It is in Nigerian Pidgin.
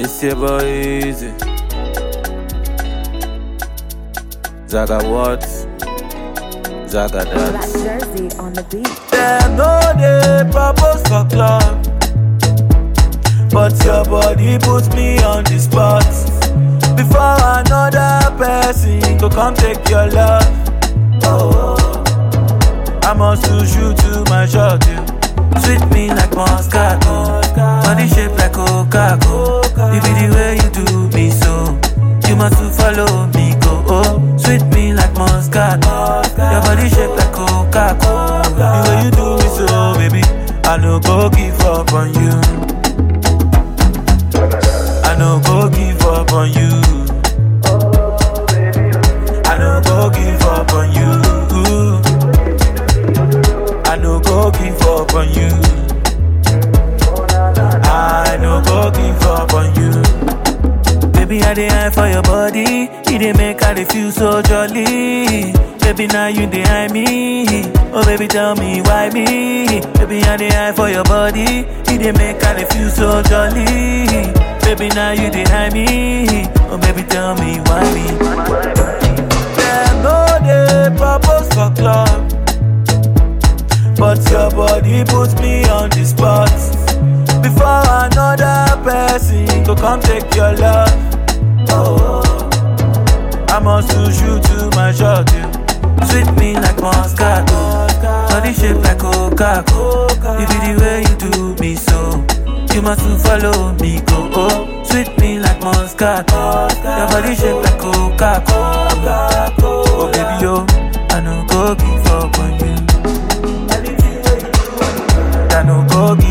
It's your boy Easy. Zaga what? Zaga Black dance. Jersey on the beat. Them no dey propose for club, but your body puts me on the spot. Before another person go come take your love. Oh, I must lose you to my shot, you. Sweet me like Moscato, body shape like Coca-Cola. You be the way you do me so, you must to follow me go. Oh, sweet me like Moscato, your body shape like Coca-Cola. The way you do me so, baby, I no go give up on you. I no go give up on you. I no go give up on you. I no go give up on you. I no go give up on you. Baby, I dey eye for your body. You dey make I dey feel so jolly. Baby, now you dey eye me. Oh, baby, tell me why me. Baby, I dey eye for your body. You dey make I dey feel so jolly. Baby, now you dey eye me. Oh, baby, tell me why me. Them no dey propose for club, but your body puts me on the spot. Before another person go come take your love. Oh, I must lose you to my shot, you. Sweet me like Moscato, body shape like Coca-Cola. You be the way you do me so, you must to follow me go. Oh, sweet me like Moscato, your body shape like Coca-Cola. Oh baby yo, I no go give up on you. I no go give